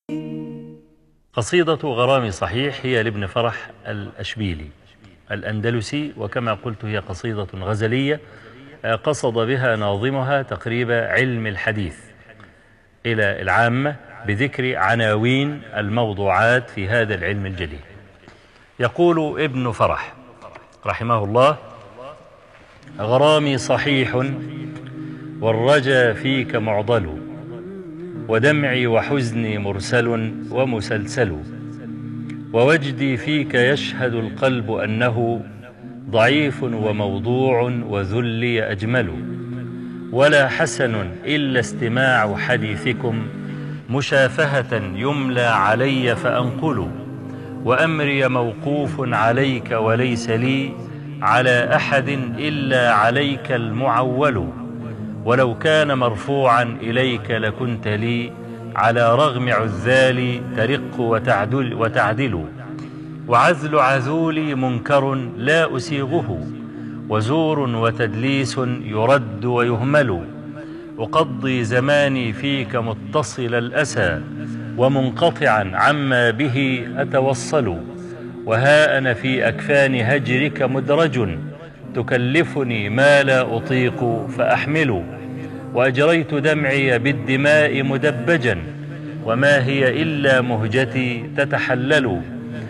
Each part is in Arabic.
قصيدة غرامي صحيح هي لابن فرح الأشبيلي الأندلسي، وكما قلت هي قصيدة غزلية قصد بها ناظمها تقريب علم الحديث إلى العامة بذكر عناوين الموضوعات في هذا العلم الجليل. يقول ابن فرح رحمه الله: غرامي صحيح والرجا فيك معضل، ودمعي وحزني مرسل ومسلسل، ووجدي فيك يشهد القلب أنه ضعيف وموضوع وذلي أجمل، ولا حسن إلا استماع حديثكم مشافهة يملى علي فأنقل، وأمري موقوف عليك وليس لي على أحد إلا عليك المعول، ولو كان مرفوعا إليك لكنت لي على رغم عذالي ترق وتعدل، وعذل عذولي منكر لا أسيغه، وزور وتدليس يرد ويهمل، أقضي زماني فيك متصل الأسى ومنقطعا عما به أتوصل، وها أنا في أكفان هجرك مدرج تكلفني ما لا أطيق فأحمل، وأجريت دمعي بالدماء مدبجا وما هي إلا مهجتي تتحلل،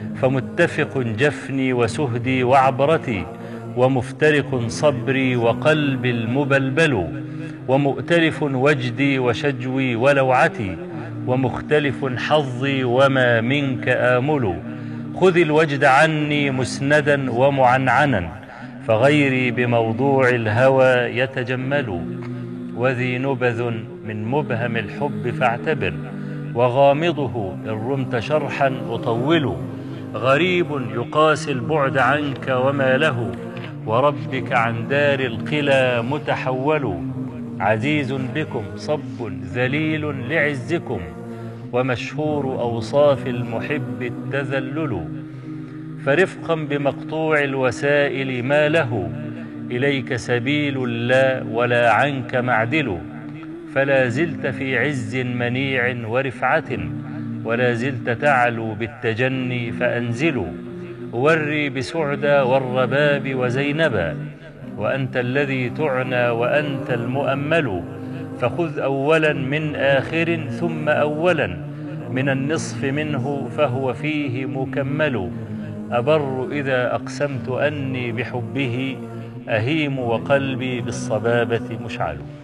فمتفق جفني وسهدي وعبرتي، ومفترق صبري وقلبي المبلبل، ومؤتلف وجدي وشجوي ولوعتي، ومختلف حظي وما منك آمل، خذ الوجد عني مسندا ومعنعنا، فغيري بموضوع الهوى يتجمل، وذي نبذ من مبهم الحب فاعتبر، وغامضه إن رمت شرحا أطول، غريب يقاسي البعد عنك وما له، وربك عن دار القلى متحول، عزيز بكم صب ذليل لعزكم، ومشهور أوصاف المحب التذلل، فرفقا بمقطوع الوسائل ما له إليك سبيل لا ولا عنك معدل، فلا زلت في عز منيع ورفعة، ولا زلت تعلو بالتجني فأنزل، وري بسعدى والرباب وزينبا، وأنت الذي تعنى وأنت المؤمل، فخذ أولا من آخر ثم أولا من النصف منه فهو فيه مكمل، أبر إذا أقسمت أني بحبه أهيم وقلبي بالصبابة مشعل.